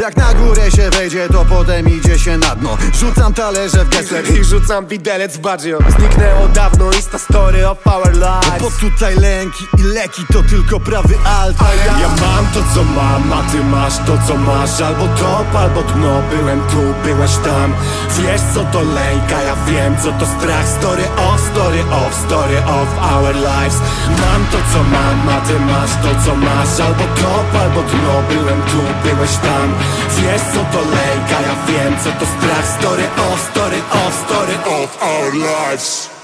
Jak na górę się wejdzie, to potem idzie się na dno. Rzucam talerze w gesler i rzucam widelec w Baggio. Zniknęło dawno Insta story of our lives. Bo tutaj lęki i leki to tylko prawy alt. Ja mam to co mam, a ty masz to co masz. Albo top, albo dno. Byłem tu, byłeś tam. Wiesz co to lęk, a ja wiem co to strach. Story of, story of, story of our lives. Mam to co mam, a ty masz to co masz. Albo top, albo dno. Byłem tu, byłeś tam. Wiesz co to lęk, a ja wiem co to strach. Story of, story of, story of our lives.